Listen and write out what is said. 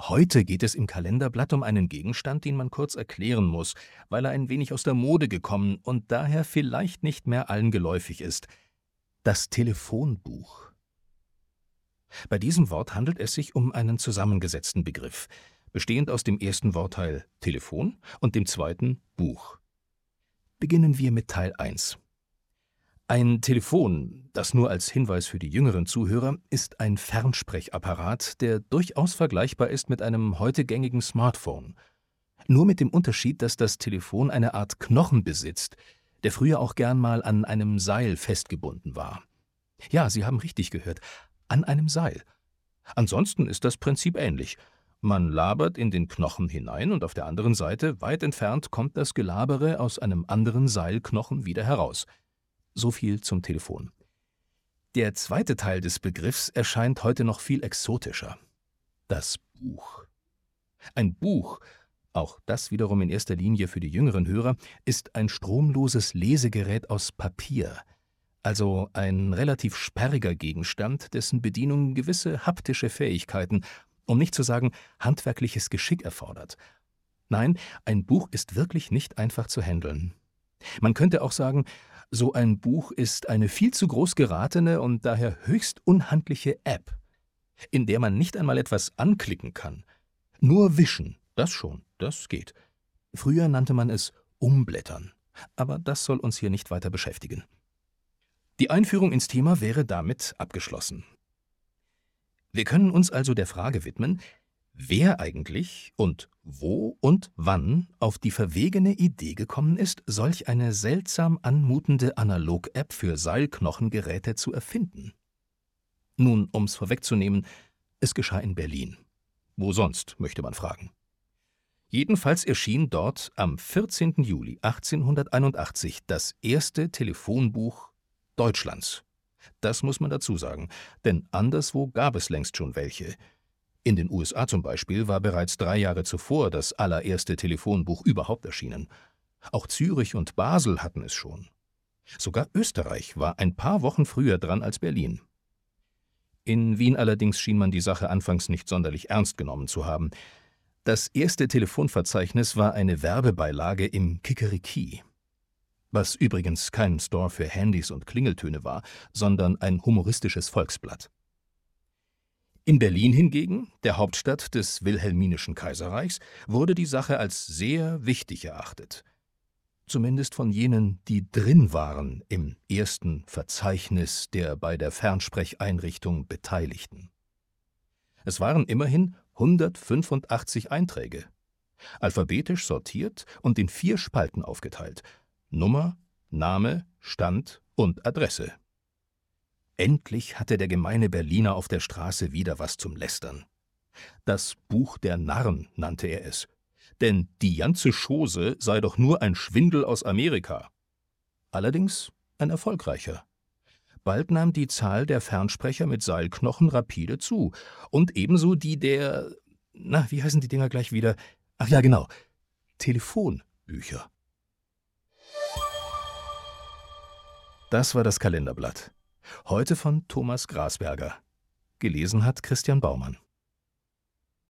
Heute geht es im Kalenderblatt um einen Gegenstand, den man kurz erklären muss, weil er ein wenig aus der Mode gekommen und daher vielleicht nicht mehr allen geläufig ist. Das Telefonbuch. Bei diesem Wort handelt es sich um einen zusammengesetzten Begriff, bestehend aus dem ersten Wortteil Telefon und dem zweiten Buch. Beginnen wir mit Teil 1. Ein Telefon, das nur als Hinweis für die jüngeren Zuhörer, ist ein Fernsprechapparat, der durchaus vergleichbar ist mit einem heute gängigen Smartphone. Nur mit dem Unterschied, dass das Telefon eine Art Knochen besitzt, der früher auch gern mal an einem Seil festgebunden war. Ja, Sie haben richtig gehört, an einem Seil. Ansonsten ist das Prinzip ähnlich. Man labert in den Knochen hinein und auf der anderen Seite, weit entfernt, kommt das Gelabere aus einem anderen Seilknochen wieder heraus. So viel zum Telefon. Der zweite Teil des Begriffs erscheint heute noch viel exotischer. Das Buch. Ein Buch, auch das wiederum in erster Linie für die jüngeren Hörer, ist ein stromloses Lesegerät aus Papier, also ein relativ sperriger Gegenstand, dessen Bedienung gewisse haptische Fähigkeiten, um nicht zu sagen handwerkliches Geschick erfordert. Nein, ein Buch ist wirklich nicht einfach zu handeln. Man könnte auch sagen, so ein Buch ist eine viel zu groß geratene und daher höchst unhandliche App, in der man nicht einmal etwas anklicken kann. Nur wischen, das schon, das geht. Früher nannte man es Umblättern, aber das soll uns hier nicht weiter beschäftigen. Die Einführung ins Thema wäre damit abgeschlossen. Wir können uns also der Frage widmen, wer eigentlich und wo und wann auf die verwegene Idee gekommen ist, solch eine seltsam anmutende Analog-App für Seilknochengeräte zu erfinden. Nun, um's vorwegzunehmen, es geschah in Berlin. Wo sonst, möchte man fragen. Jedenfalls erschien dort am 14. Juli 1881 das erste Telefonbuch Deutschlands. Das muss man dazu sagen, denn anderswo gab es längst schon welche. In den USA zum Beispiel war bereits 3 Jahre zuvor das allererste Telefonbuch überhaupt erschienen. Auch Zürich und Basel hatten es schon. Sogar Österreich war ein paar Wochen früher dran als Berlin. In Wien allerdings schien man die Sache anfangs nicht sonderlich ernst genommen zu haben. Das erste Telefonverzeichnis war eine Werbebeilage im Kikeriki, was übrigens kein Store für Handys und Klingeltöne war, sondern ein humoristisches Volksblatt. In Berlin hingegen, der Hauptstadt des Wilhelminischen Kaiserreichs, wurde die Sache als sehr wichtig erachtet. Zumindest von jenen, die drin waren im ersten Verzeichnis der bei der Fernsprecheinrichtung Beteiligten. Es waren immerhin 185 Einträge, alphabetisch sortiert und in 4 Spalten aufgeteilt: Nummer, Name, Stand und Adresse. Endlich hatte der gemeine Berliner auf der Straße wieder was zum Lästern. Das Buch der Narren nannte er es, denn die ganze Chose sei doch nur ein Schwindel aus Amerika. Allerdings ein erfolgreicher. Bald nahm die Zahl der Fernsprecher mit Seilknochen rapide zu und ebenso die der, wie heißen die Dinger gleich wieder? Ach ja, genau, Telefonbücher. Das war das Kalenderblatt. Heute von Thomas Grasberger. Gelesen hat Christian Baumann.